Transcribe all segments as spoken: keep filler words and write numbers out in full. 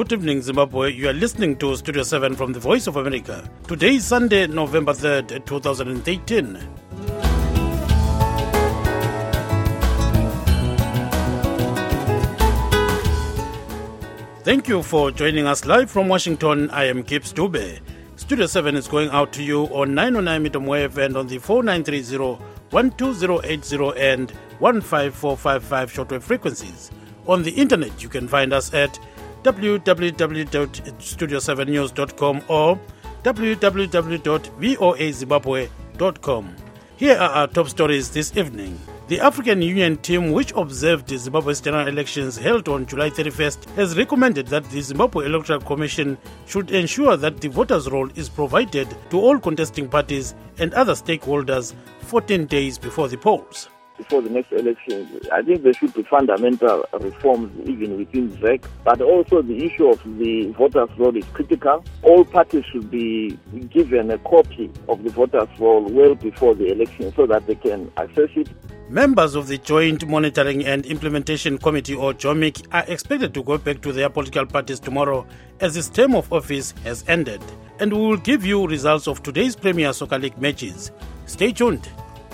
Good evening, Zimbabwe. You are listening to Studio seven from the Voice of America. Today is Sunday, November third, twenty eighteen. Thank you for joining us live from Washington. I am Gibbs Dube. Studio seven is going out to you on nine oh nine medium wave and on the four nine three zero, one two zero eight zero and one five four five five shortwave frequencies. On the internet, you can find us at w w w dot studio seven news dot com or w w w dot voa zimbabwe dot com. Here are our top stories this evening. The African Union team, which observed the Zimbabwe's general elections held on July thirty-first, has recommended that the Zimbabwe Electoral Commission should ensure that the voters' roll is provided to all contesting parties and other stakeholders fourteen days before the polls. Before the next elections, I think there should be fundamental reforms even within Z E C, but also the issue of the voters' roll is critical. All parties should be given a copy of the voters' roll well before the election so that they can access it. Members of the Joint Monitoring and Implementation Committee, or JOMIC, are expected to go back to their political parties tomorrow as its term of office has ended. And we will give you results of today's Premier Soccer League matches. Stay tuned.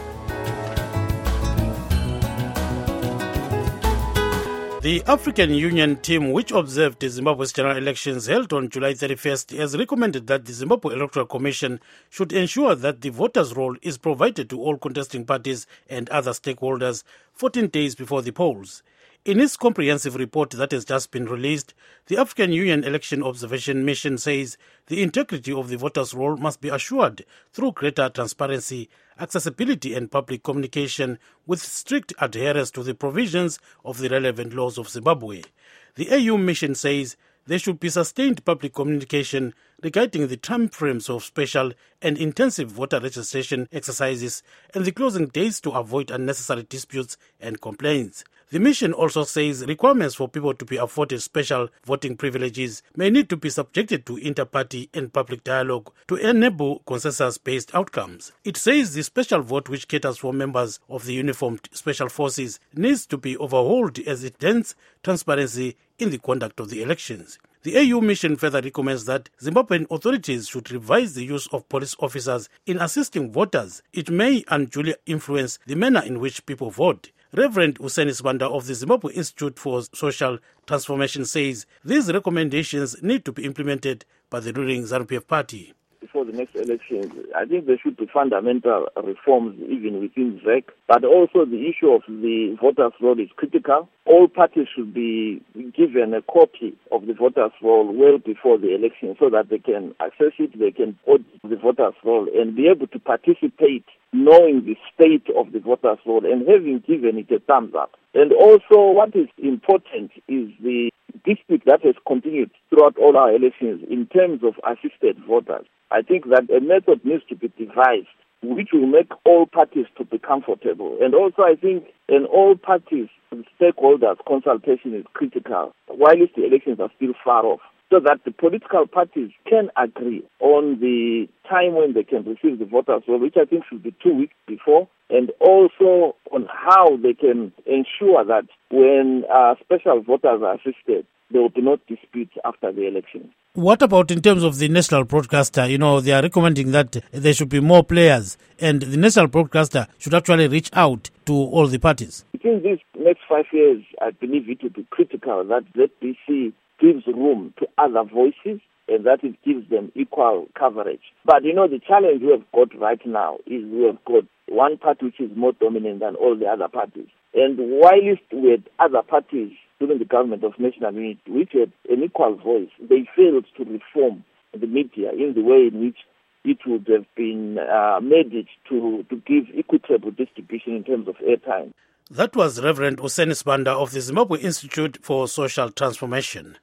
The African Union team, which observed the Zimbabwe's general elections held on July thirty-first, has recommended that the Zimbabwe Electoral Commission should ensure that the voters' roll is provided to all contesting parties and other stakeholders fourteen days before the polls. In its comprehensive report that has just been released, the African Union Election Observation Mission says the integrity of the voters' roll must be assured through greater transparency, accessibility and public communication with strict adherence to the provisions of the relevant laws of Zimbabwe. The A U mission says there should be sustained public communication regarding the timeframes of special and intensive voter registration exercises and the closing dates to avoid unnecessary disputes and complaints. The mission also says requirements for people to be afforded special voting privileges may need to be subjected to inter-party and public dialogue to enable consensus-based outcomes. It says the special vote, which caters for members of the uniformed special forces, needs to be overhauled as it dents transparency in the conduct of the elections. The A U mission further recommends that Zimbabwean authorities should revise the use of police officers in assisting voters. It may unduly influence the manner in which people vote. Reverend Hussein Sibanda of the Zimbabwe Institute for Social Transformation says these recommendations need to be implemented by the ruling ZANU-P F party. Before the next elections, I think there should be fundamental reforms even within Z E C, but also the issue of the voters' roll is critical. All parties should be given a copy of the voters' roll well before the election so that they can access it, they can audit the voters' roll and be able to participate knowing the state of the voters' roll and having given it a thumbs up. And also what is important is the dispute that has continued throughout all our elections in terms of assisted voters. I think that a method needs to be devised which will make all parties to be comfortable. And also I think in all parties, stakeholders consultation is critical while the elections are still far off, so that the political parties can agree on the time when they can receive the voters' roll, which I think should be two weeks before, and also on how they can ensure that when uh, special voters are assisted, there will be no disputes after the election. What about in terms of the national broadcaster? You know, they are recommending that there should be more players and the national broadcaster should actually reach out to all the parties. Within these next five years, I believe it will be critical that Z B C gives room to other voices and that it gives them equal coverage. But, you know, the challenge we have got right now is we have got one party which is more dominant than all the other parties. And whilst we had other parties during the government of national unity which had an equal voice, they failed to reform the media in the way in which it would have been uh, made it to, to give equitable distribution in terms of airtime. That was Reverend Hussein Sibanda of the Zimbabwe Institute for Social Transformation.